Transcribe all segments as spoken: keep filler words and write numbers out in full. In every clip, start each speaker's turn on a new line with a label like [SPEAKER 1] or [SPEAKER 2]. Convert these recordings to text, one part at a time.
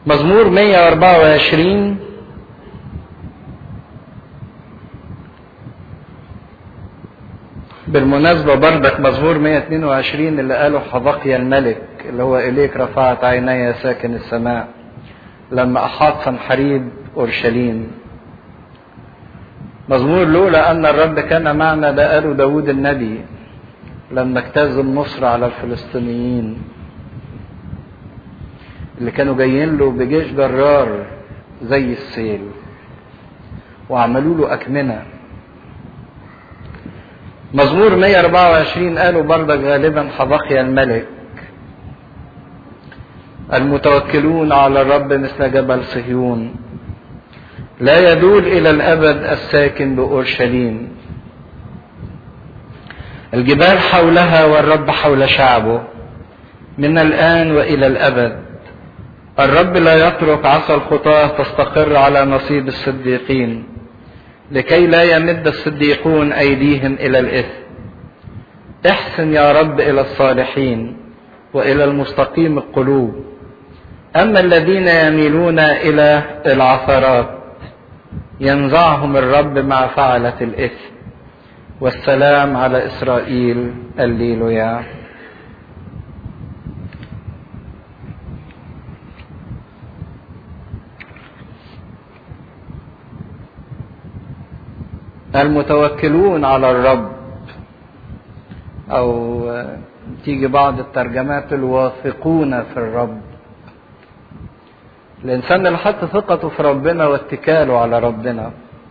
[SPEAKER 1] مزمور مية واربعة وعشرين بالمناسبة بردك مزمور مية واتنين وعشرين اللي قاله حبقيا الملك اللي هو إليك رفعت عيني يا ساكن السماء لما أحاط سنحريب أورشليم. مزمور لولا أن الرب كان معنا ده قاله داود النبي لما اجتاز النصر على الفلسطينيين اللي كانوا جايين له بجيش جرار زي السيل وعملوا له أكمنة. مزمور مية واربعة وعشرين قالوا بردك غالبا حبقيا الملك المتوكلون على الرب مثل جبل صهيون لا يذول إلى الأبد الساكن بأورشليم. الجبال حولها والرب حول شعبه من الآن وإلى الأبد. الرب لا يترك عصا الخطاة تستقر على نصيب الصديقين لكي لا يمد الصديقون أيديهم إلى الإثم. احسن يا رب إلى الصالحين وإلى المستقيم القلوب. أما الذين يميلون إلى العثرات ينزعهم الرب مع فعلة الإثم. والسلام على إسرائيل. هللويا. المتوكلون على الرب، أو تيجي بعض الترجمات الواثقون في الرب. الإنسان اللي حط ثقته في ربنا واتكاله على ربنا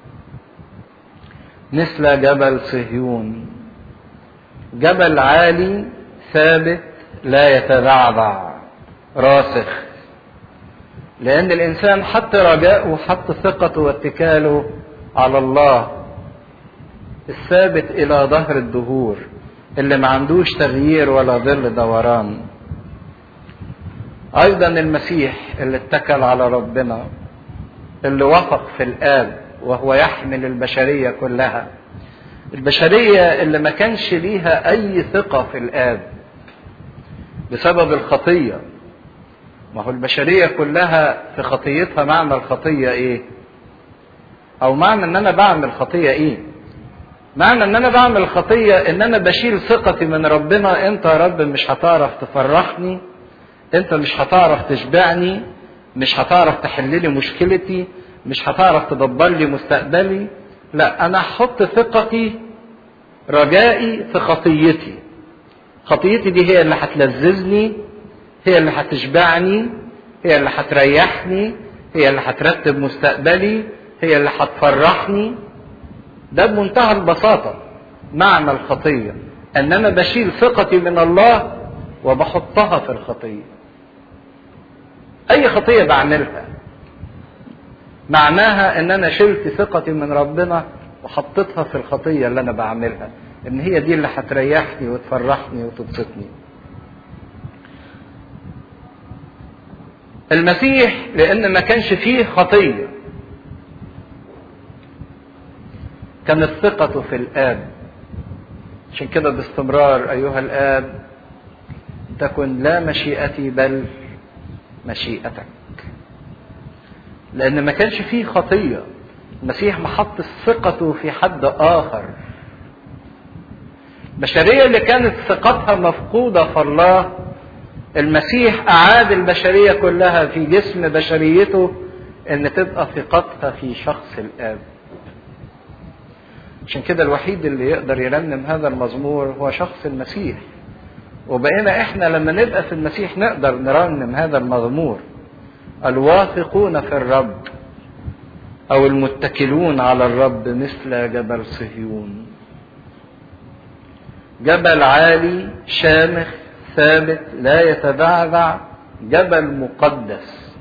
[SPEAKER 1] مثل جبل صهيون، جبل عالي ثابت لا يتذعذع راسخ، لأن الإنسان حط رجاءه وحط ثقته واتكاله على الله الثابت إلى ظهر الدهور اللي ما عندوش تغيير ولا ظل دوران. أيضا المسيح اللي اتكل على ربنا اللي وثق في الآب وهو يحمل البشرية كلها، البشرية اللي ما كانش ليها أي ثقة في الآب بسبب الخطية. ما هو البشرية كلها في خطيتها معنى الخطية إيه؟ أو معنى إن أنا بعمل خطية إيه؟ معنى إن أنا بعمل خطية إن أنا بشيل ثقتي من ربنا. أنت يا رب مش هتعرف تفرحني، أنت مش هتعرف تشبعني، مش هتعرف تحل لي مشكلتي، مش هتعرف تدبر لي مستقبلي. لا، أنا هحط ثقتي رجائي في خطيتي. خطيتي دي هي اللي هتلذذني، هي اللي هتشبعني، هي اللي هتريحني، هي اللي هترتب مستقبلي، هي اللي هتفرحني. ده بمنتهى البساطة معنى الخطية، أن أنا بشيل ثقتي من الله وبحطها في الخطية. أي خطية بعملها معناها أن أنا شلت ثقتي من ربنا وحطيتها في الخطية اللي أنا بعملها، إن هي دي اللي هتريحني وتفرحني وتبسطني. المسيح لأن ما كانش فيه خطية كانت ثقته في الآب. عشان كده باستمرار أيها الآب تكن لا مشيئتي بل مشيئتك، لأن ما كانش فيه خطية. المسيح ما حط ثقته في حد آخر. البشرية اللي كانت ثقتها مفقودة في الله، المسيح أعاد البشرية كلها في جسم بشريته إن تبقى ثقتها في شخص الآب. عشان كده الوحيد اللي يقدر يرنم هذا المزمور هو شخص المسيح. وبقينا احنا لما نبقى في المسيح نقدر نرنم هذا المزمور، الواثقون في الرب او المتكلون على الرب مثل جبل صهيون. جبل عالي شامخ ثابت لا يتذعذع، جبل مقدس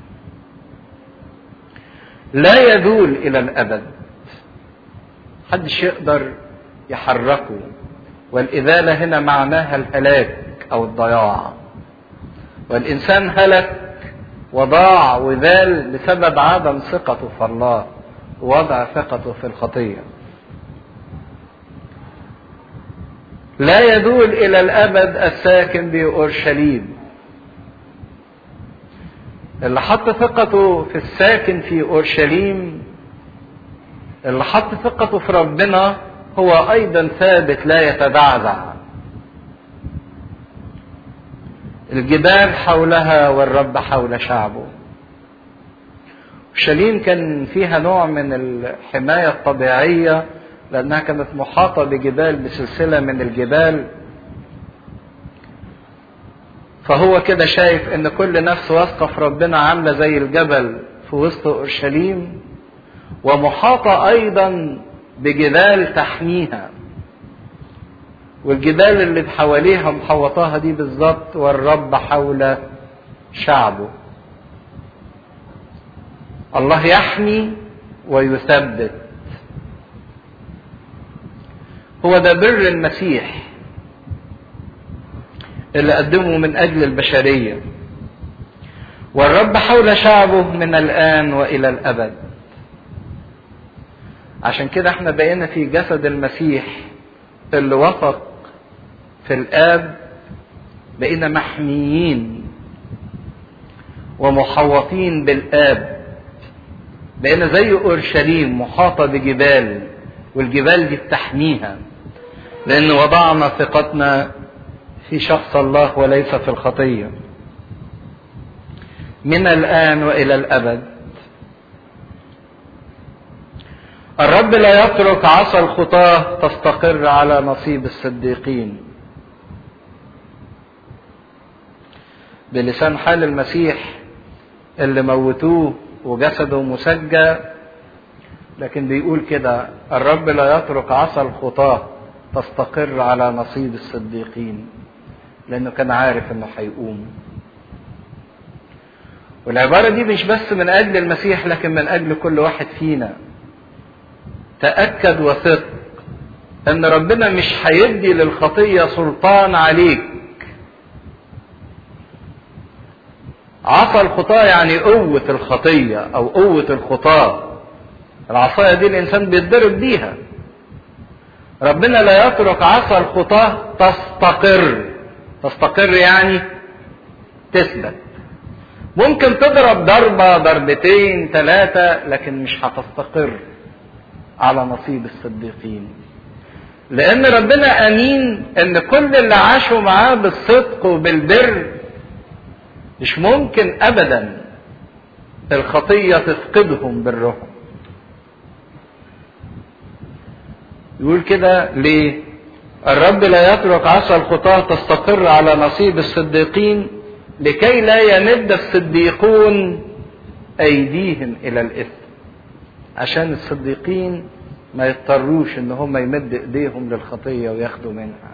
[SPEAKER 1] لا يذول الى الابد، محدش يقدر يحركه. والإذالة هنا معناها الهلاك أو الضياع، والإنسان هلك وضاع وذال بسبب عدم ثقته في الله ووضع ثقته في الخطية. لا يذول إلى الأبد الساكن بأورشليم. اللي حط ثقته في الساكن في اورشليم، اللي حط ثقته في ربنا، هو ايضا ثابت لا يتبعزع. الجبال حولها والرب حول شعبه. اورشليم كان فيها نوع من الحماية الطبيعية لانها كانت محاطة بجبال، بسلسلة من الجبال. فهو كده شايف ان كل نفس واثقة في ربنا عاملة زي الجبل في وسط اورشليم، ومحاطة ايضا بجبال تحميها، والجبال اللي حواليها محوطاها دي بالظبط والرب حول شعبه. الله يحمي ويثبت. هو ده بر المسيح اللي قدمه من اجل البشرية. والرب حول شعبه من الان والى الابد. عشان كده احنا بقينا في جسد المسيح اللي وثق في الآب، بقينا محميين ومحوطين بالآب. بقينا زي أورشليم محاطة بجبال، والجبال دي بتحميها، لأن وضعنا ثقتنا في شخص الله وليس في الخطية. من الآن وإلى الأبد. الرب لا يترك عصا الخطاة تستقر على نصيب الصديقين. بلسان حال المسيح اللي موتوه وجسده مسجى، لكن بيقول كده: الرب لا يترك عصا الخطاة تستقر على نصيب الصديقين، لانه كان عارف انه هيقوم. والعبارة دي مش بس من اجل المسيح، لكن من اجل كل واحد فينا. تأكد وثق ان ربنا مش هيدي للخطية سلطان عليك. عصا الخطاة يعني قوة الخطية او قوة الخطاة. العصاية دي الانسان بيتضرب بيها. ربنا لا يترك عصا الخطاة تستقر. تستقر يعني تثبت. ممكن تضرب ضربة ضربتين ثلاثة، لكن مش هتستقر على نصيب الصديقين. لان ربنا امين ان كل اللي عاشوا معاه بالصدق وبالبر مش ممكن ابدا الخطية تفقدهم برهم. يقول كده ليه؟ الرب لا يترك عصا الخطاة تستقر على نصيب الصديقين لكي لا يمد الصديقون ايديهم الى الاثم. عشان الصديقين ما يضطروش ان هم يمد ايديهم للخطية وياخدوا منها.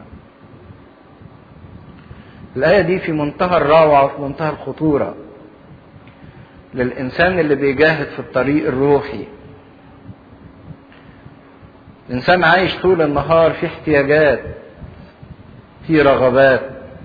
[SPEAKER 1] الآية دي في منتهى الروعة وفي منتهى الخطورة للإنسان اللي بيجاهد في الطريق الروحي. الإنسان عايش طول النهار في احتياجات، في رغبات.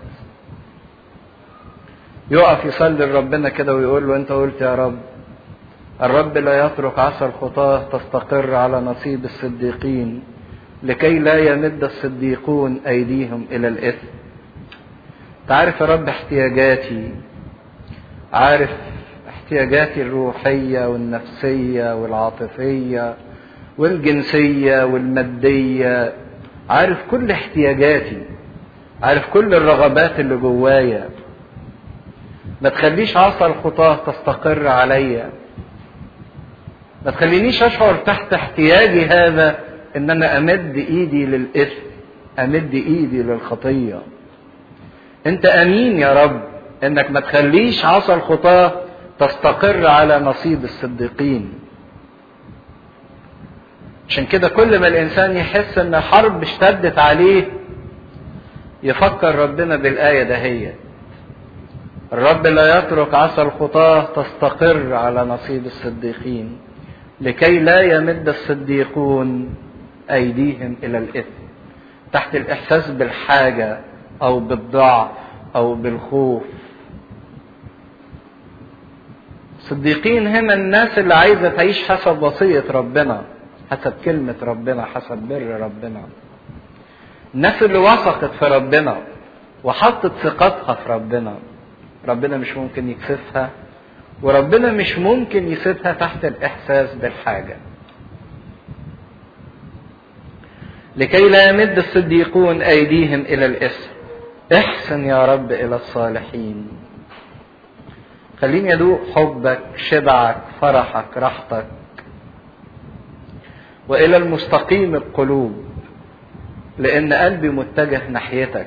[SPEAKER 1] يقف يصلي لربنا كده ويقول له: أنت قلت يا رب الرب لا يترك عصا الخطاة تستقر على نصيب الصديقين لكي لا يمد الصديقون أيديهم إلى الإثم. تعرف يا رب احتياجاتي، عارف احتياجاتي الروحية والنفسية والعاطفية والجنسية والمادية. عارف كل احتياجاتي، عارف كل الرغبات اللي جوايا. ما تخليش عصا الخطاة تستقر عليا. ما تخلينيش اشعر تحت احتياجي هذا ان انا امد ايدي للاثم، امد ايدي للخطية. انت امين يا رب انك ما تخليش عصا الخطاة تستقر على نصيب الصديقين. عشان كده كل ما الانسان يحس ان حرب اشتدت عليه يفكر ربنا بالآية دهية: الرب لا يترك عصا الخطاة تستقر على نصيب الصديقين لكي لا يمد الصديقون ايديهم الى الاثم. تحت الاحساس بالحاجة او بالضعف او بالخوف. الصديقين هنا الناس اللي عايزة تعيش حسب وصية ربنا، حسب كلمة ربنا، حسب بر ربنا. الناس اللي وثقت في ربنا وحطت ثقتها في ربنا. ربنا مش ممكن يكسفها وربنا مش ممكن يسيبها تحت الإحساس بالحاجة. لكي لا يمد الصديقون أيديهم إلى الإثم، احسن يا رب إلى الصالحين. خليني يدوق حبك، شبعك، فرحك، راحتك. وإلى المستقيم القلوب، لأن قلبي متجه ناحيتك.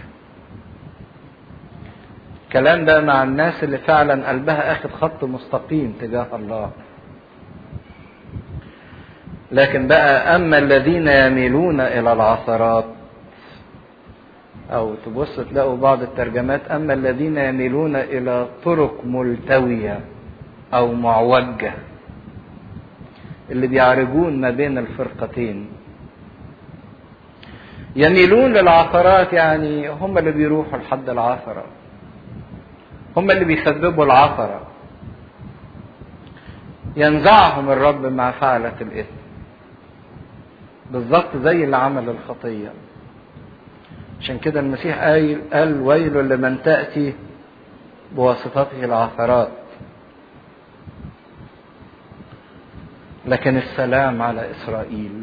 [SPEAKER 1] الكلام ده مع الناس اللي فعلا قلبها اخد خط مستقيم تجاه الله. لكن بقى اما الذين يميلون الى العثرات، او تبص تلاقوا بعض الترجمات اما الذين يميلون الى طرق ملتوية او معوجة، اللي بيعرجون ما بين الفرقتين. يميلون للعثرات يعني هم اللي بيروحوا لحد العثرة، هم اللي بيسببوا العثرة. ينزعهم الرب مع فعلة الإثم، بالظبط زي اللي عمل الخطية. عشان كده المسيح قال, قال ويل لمن تأتي بواسطته العثرات، لكن السلام على إسرائيل.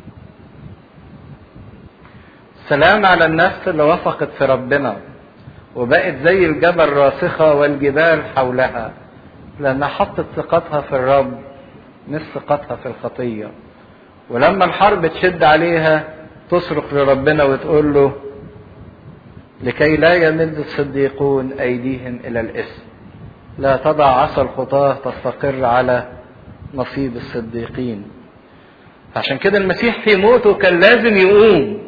[SPEAKER 1] السلام على النفس اللي وثقت في ربنا وبقت زي الجبل راسخة والجبال حولها، لأنها حطت ثقتها في الرب مش ثقتها في الخطية. ولما الحرب تشد عليها تصرخ لربنا وتقول له لكي لا يمد الصديقون أيديهم إلى الإثم، لا تضع عصا الخطاة تستقر على نصيب الصديقين. عشان كده المسيح في موته كان لازم يقوم،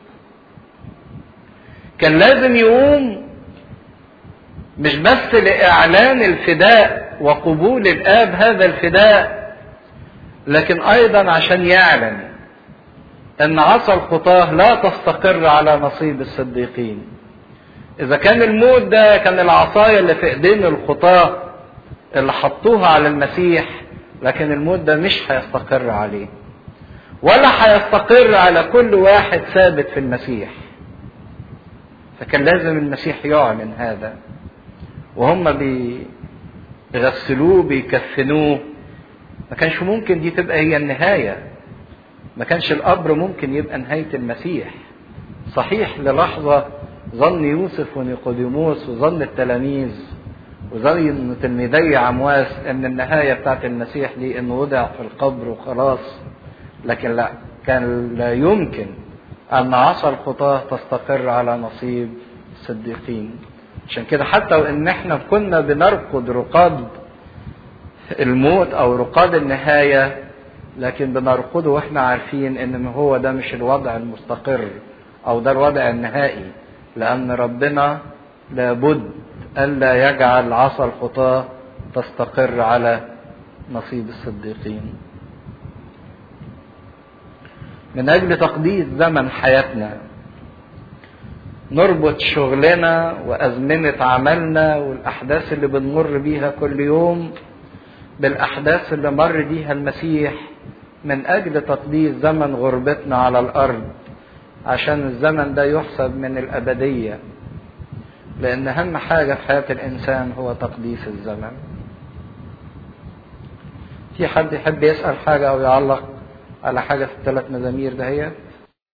[SPEAKER 1] كان لازم يقوم مش بس لإعلان الفداء وقبول الآب هذا الفداء، لكن أيضا عشان يعلن أن عصا الخطاة لا تستقر على نصيب الصديقين. إذا كان الموت ده كان العصاية اللي في إيدين الخطاة اللي حطوها على المسيح، لكن الموت ده مش هيستقر عليه ولا هيستقر على كل واحد ثابت في المسيح. فكان لازم المسيح يعلن هذا، وهم بيغسلوه بيكفنوه. ما كانش ممكن دي تبقى هي النهاية، ما كانش القبر ممكن يبقى نهاية المسيح. صحيح للحظة ظن يوسف ونيقوديموس وظن التلاميذ وظن تلميذي عمواس ان النهاية بتاعت المسيح دي انه وضع في القبر وخلاص، لكن لا، كان لا يمكن ان عصا الخطاة تستقر على نصيب الصديقين. عشان كده حتى وان احنا كنا بنرقد رقاد الموت او رقاد النهاية، لكن بنرقده واحنا عارفين ان هو ده مش الوضع المستقر او ده الوضع النهائي، لان ربنا لابد الا يجعل عصا الخطاة تستقر على نصيب الصديقين. من اجل تقديس زمن حياتنا نربط شغلنا وازمنة عملنا والاحداث اللي بنمر بيها كل يوم بالاحداث اللي مر بيها المسيح، من اجل تقديس زمن غربتنا على الارض، عشان الزمن ده يحسب من الابدية. لان اهم حاجة في حياة الانسان هو تقديس الزمن. في حد يحب يسأل حاجة او يعلق على حاجة في الثلاث مزامير دهيت؟